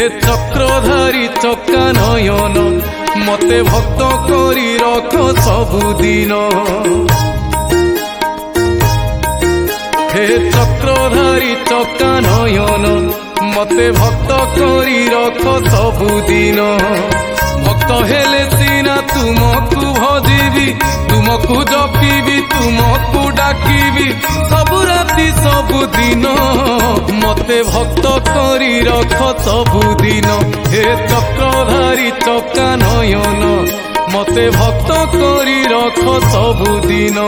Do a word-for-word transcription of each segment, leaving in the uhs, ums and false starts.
चक्रधारी चक्का नयन मते भक्त करी रख सबुदिन हे चक्रधारी चक्का नयन मते भक्त करी रख सबुदिन भक्त हेले सीना तुमको भजिबी तुमको जपिबी तुमको डाकिबी सबु राति सबुदिन मते भक्त करी रख सबुदिन हे चक्रधारी चक्का नयन मते भक्त करी रख सबुदिन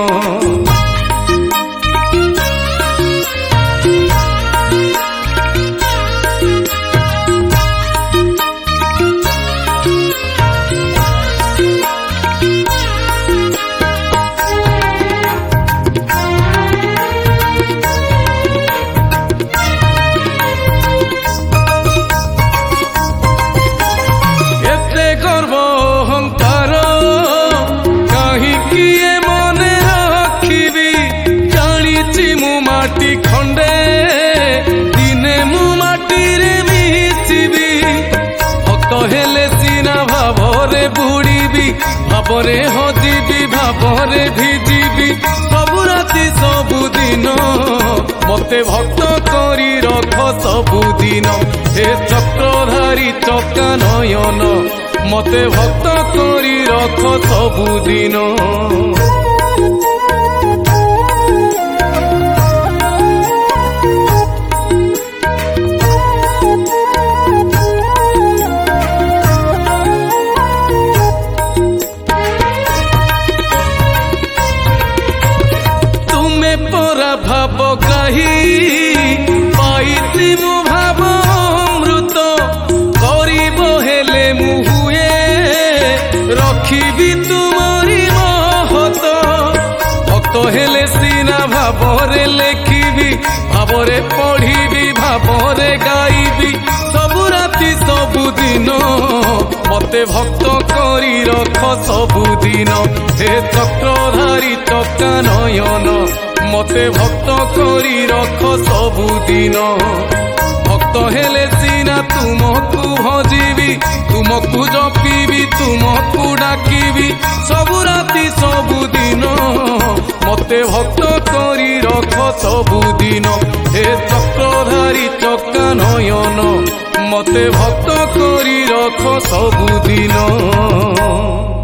माटी खंडे दिने मु माटी रे मिसिबी भक्त हेले सीना भावरे बुड़ीबी भावरे हजिबी भावरे भिजिबी सबु राति सबुदिन मते भक्त करी रख सबुदिन हे चक्रधारी चक्का नयन मते भक्त करी रख सबुदिन परा भाव ग्राही पाइती मु भाव अमृत गरीब हेले मु हुए रखिबी तुमरी महत भक्त हेले सीना भावरे लेखिबी भावरे पढ़िबी भावरे गाइबी सबु राति सबुदिन मते भक्त करी रख सबुदिन हे चक्रधारी चक्का नयन मते भक्त करी रख सबुदिन भक्त हेले सीना तुमको भजिबी तुमको जपिबी तुमको डाकिबी सबु राति सबुदिन मते भक्त करी रख सबुदिन हे चक्रधारी चक्का नयन मते भक्त करी रख सबुदिन।